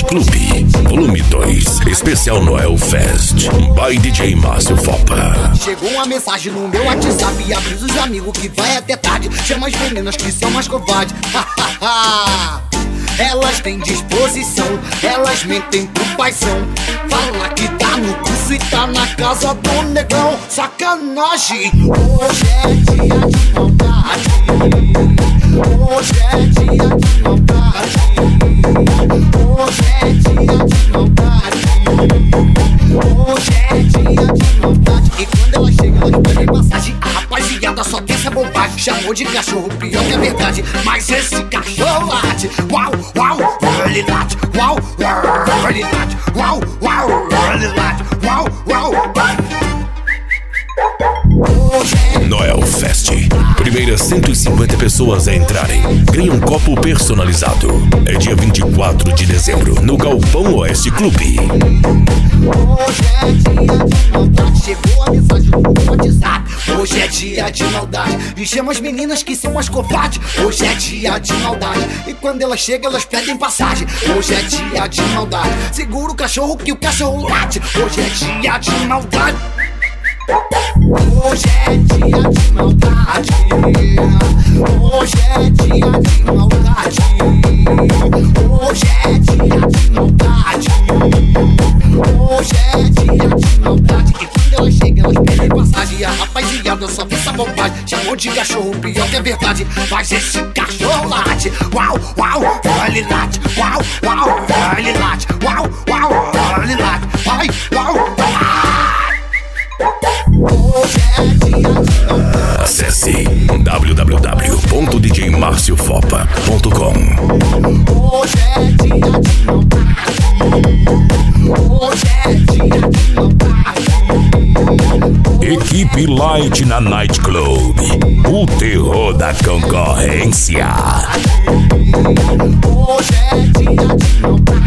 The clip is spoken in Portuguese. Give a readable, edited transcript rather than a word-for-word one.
Club, volume 2, especial Noel Fest, by DJ Márcio Fopa. Chegou uma mensagem no meu WhatsApp e avisa os amigos que vai até tarde. Chama as meninas que são mais covardes. Elas têm disposição, elas mentem por paixão. Fala que tá no curso e tá na casa do negão. Sacanagem. Hoje é dia de maldade. Hoje é dia de maldade. Hoje é dia de maldade. Hoje é dia de maldade. E quando ela chega, ela pedem passagem. A rapaziada só tem essa bobagem. Chamou de cachorro, pior que é verdade. Mas esse cachorro late. Uau, uau, ele late. Uau, uau, ele late. Uau, uau, ele late. Uau, uau. Noel Fest. Primeiras 150 pessoas a entrarem ganham um copo personalizado. É dia 24 de dezembro, no Galpão Oeste Clube. Hoje é dia de maldade. Chegou a mensagem no WhatsApp. Hoje é dia de maldade. E chama as meninas que são as covardes. Hoje é dia de maldade. E quando elas chegam, elas pedem passagem. Hoje é dia de maldade. Segura o cachorro que o cachorro late. Hoje é dia de maldade. Hoje é dia de maldade. Hoje é dia de maldade. Hoje é dia de maldade. Hoje é dia de maldade. E quando elas chegam, elas pedem passagem. E a rapaziada só vê essa bobagem. Chamou de cachorro, pior que é verdade. Mas esse cachorro late. Uau, uau, ele late. Uau, uau, ele late. Uau, uau, ele late. Ai, uau, acesse www.djmarciofopa.com. Hoje é dia de maldade. Hoje é dia de maldade. Equipe Light na Night Club, o terror da concorrência. Hoje é dia de maldade.